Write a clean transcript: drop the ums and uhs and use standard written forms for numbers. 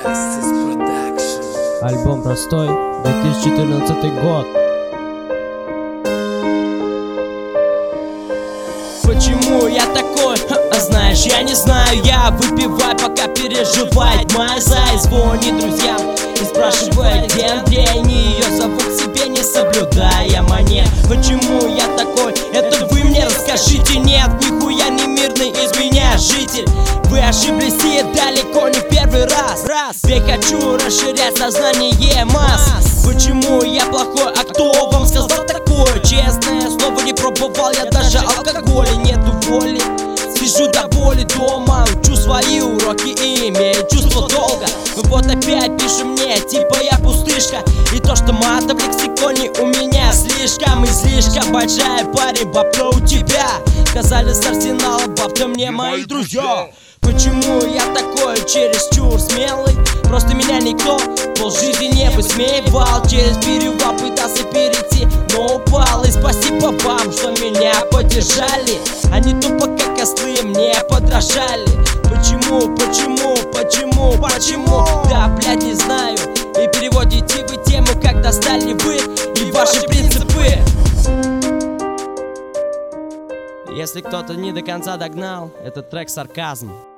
Альбом простой, 2014 год. Почему я такой? Знаешь, я не знаю, я выпиваю, пока переживает моя зай. Звонит друзьям и спрашивает, где они. Ее зовут к себе, не соблюдая манер. Почему я такой? Это вы мне расскажите. Нет, нихуя не мирный из меня житель. Вы ошиблись и далеко не в первый раз. Ведь хочу расширять сознание масс. Почему я плохой? А кто вам сказал такое? Честное слово, не пробовал я даже алкоголя. Нету воли, сижу до боли дома, учу свои уроки и имею чувство долга. Вот опять пиши мне, типа я пустышка. И то, что мата в лексиконе у меня слишком большая, парень, бабка у тебя. Сказали с арсенала, бабка мне мои друзья. Почему я такой чересчур смелый? Просто меня никто полжизни не высмеивал. Через перевал пытался перейти, но упал. И спасибо вам, что меня поддержали. Они тупо как ослы мне подражали. Почему? Да, блядь, не знаю. И переводите вы тему, как достали вы и ваши принципы. Если кто-то не до конца догнал, этот трек сарказм.